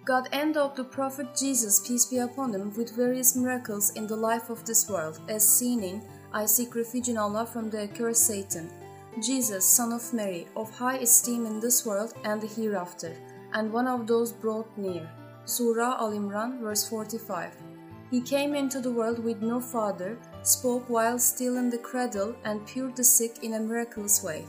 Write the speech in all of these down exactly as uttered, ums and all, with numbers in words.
God endowed the Prophet Jesus, peace be upon him, with various miracles in the life of this world, as seen in I seek refuge in Allah from the accursed Satan. Jesus, son of Mary, of high esteem in this world and the hereafter, and one of those brought near. Surah Al-Imran, verse forty-five. He came into the world with no father, spoke while still in the cradle, and cured the sick in a miraculous way.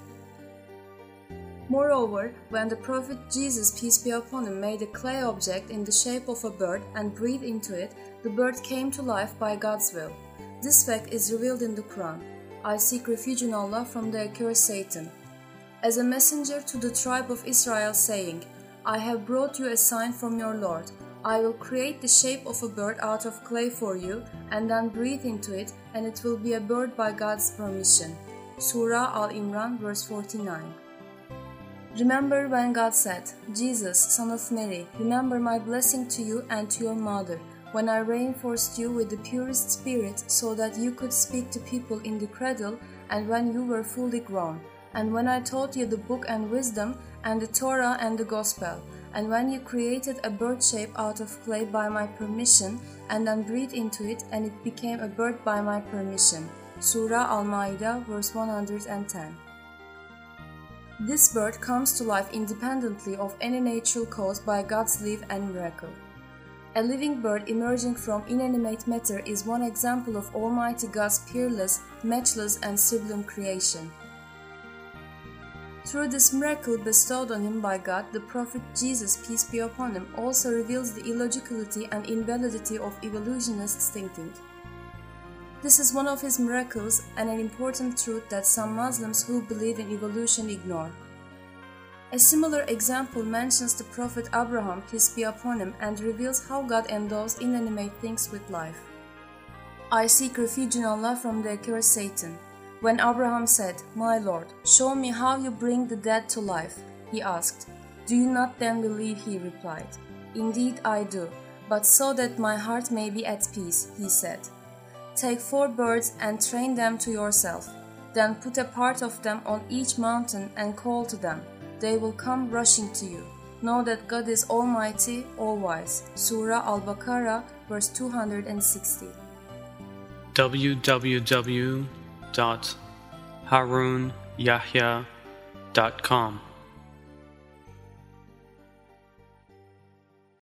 Moreover, when the Prophet Jesus, peace be upon him, made a clay object in the shape of a bird and breathed into it, the bird came to life by God's will. This fact is revealed in the Quran. I seek refuge in Allah from the accursed Satan. As a messenger to the tribe of Israel, saying, I have brought you a sign from your Lord. I will create the shape of a bird out of clay for you, and then breathe into it, and it will be a bird by God's permission. Surah Al-Imran, verse forty-nine. Remember when God said, Jesus, son of Mary, remember my blessing to you and to your mother, when I reinforced you with the purest spirit so that you could speak to people in the cradle, and when you were fully grown, and when I taught you the book and wisdom, and the Torah and the Gospel, and when you created a bird shape out of clay by my permission, and then breathed into it, and it became a bird by my permission. Surah Al-Ma'idah, verse one hundred ten. This bird comes to life independently of any natural cause by God's leave and miracle. A living bird emerging from inanimate matter is one example of Almighty God's peerless, matchless, and sublime creation. Through this miracle bestowed on him by God, the Prophet Jesus, peace be upon him, also reveals the illogicality and invalidity of evolutionist thinking. This is one of his miracles and an important truth that some Muslims who believe in evolution ignore. A similar example mentions the Prophet Abraham, peace be upon him, and reveals how God endows inanimate things with life. I seek refuge in Allah from the accursed Satan. When Abraham said, My Lord, show me how you bring the dead to life, he asked, Do you not then believe? He replied, Indeed I do, but so that my heart may be at peace, he said. Take four birds and train them to yourself. Then put a part of them on each mountain and call to them. They will come rushing to you. Know that God is Almighty, All-Wise. Surah Al-Baqarah, verse two hundred sixty. w w w dot harun yahya dot com